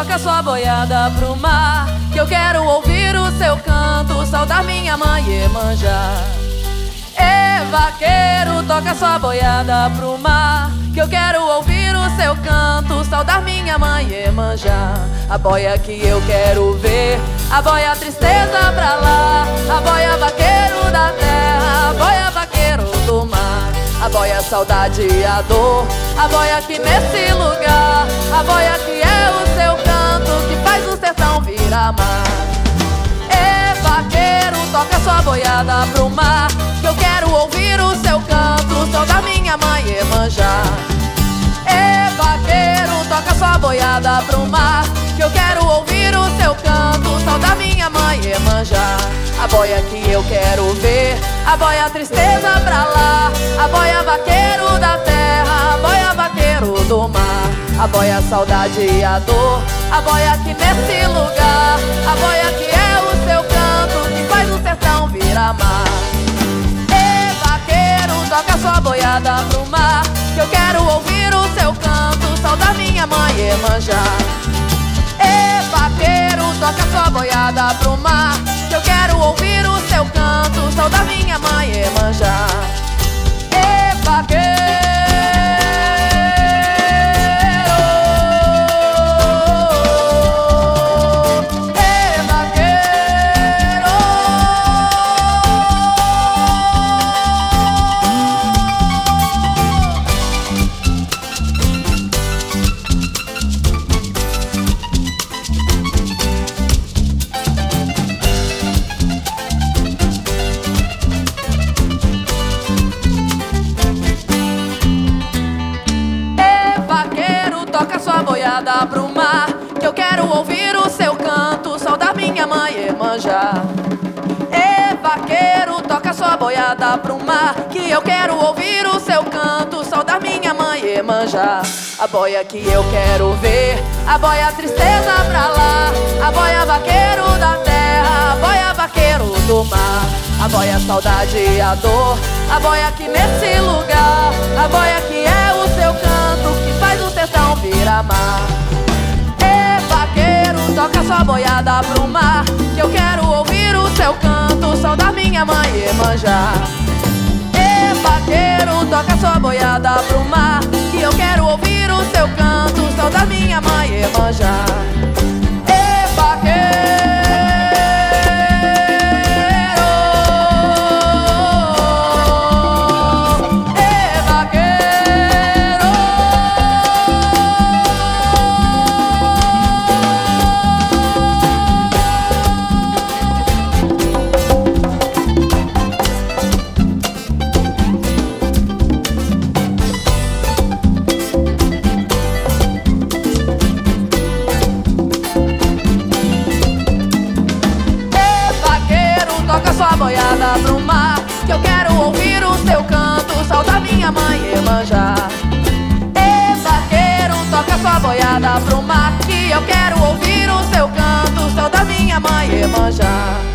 toca sua boiada pro mar, que eu quero ouvir o seu canto, saudar minha mãe Iemanjá. Ê, vaqueiro, toca sua boiada pro mar, que eu quero ouvir o seu canto, saudar minha mãe Iemanjá. A boia que eu quero ver, a boia tristeza pra lá, a boia vaqueiro da terra, a boia vaqueiro do mar, a boia saudade e a dor, a boia que nesse lugar, a boia que é o seu canto, que faz o sertão virar mar. Ê, vaqueiro, toca sua boiada pro mar, que eu quero ouvir o seu canto, saudar minha mãe Iemanjá. Ê, vaqueiro, toca sua boiada pro mar, que eu quero ouvir o seu canto, saudar minha mãe Iemanjá. A boia que eu quero ver, a boia tristeza pra lá, a boia vaqueiro da terra, a boia vaqueiro do mar, a boia saudade e a dor, a boia que nesse lugar, a boia que é o seu canto, que faz o sertão virar mar. Ê, vaqueiro, toca sua boiada pro mar, que eu quero ouvir o seu canto, saudar minha mãe Iemanjá. Ê, vaqueiro, toca sua boiada pro mar, que eu quero ouvir o seu canto, saudar minha mãe Iemanjá. Ê, vaqueiro, ê, vaqueiro. Toca sua boiada pro mar, que eu quero ouvir o seu canto, saudar minha mãe Iemanjá. Ê, vaqueiro, toca sua boiada pro mar, que eu quero ouvir o seu canto, saudar minha mãe Iemanjá. A boia que eu quero ver, a boia tristeza pra lá, a boia vaqueiro da terra, a boia vaqueiro do mar, a boia saudade e a dor, a boia que nesse lugar, a boia que é o seu canto, que faz o sertão virar mar. Ê, vaqueiro, toca sua boiada pro mar, que eu quero ouvir o seu canto, saudar minha mãe Iemanjá. Ê, vaqueiro, toca sua boiada pro mar, que eu quero ouvir o seu canto, saudar minha mãe Iemanjá. Ê, vaqueiro. Sua boiada pro mar, que eu quero ouvir o seu canto, saudar minha mãe Iemanjá. Ê, vaqueiro, toca sua boiada pro mar, que eu quero ouvir o seu canto, saudar minha mãe Iemanjá.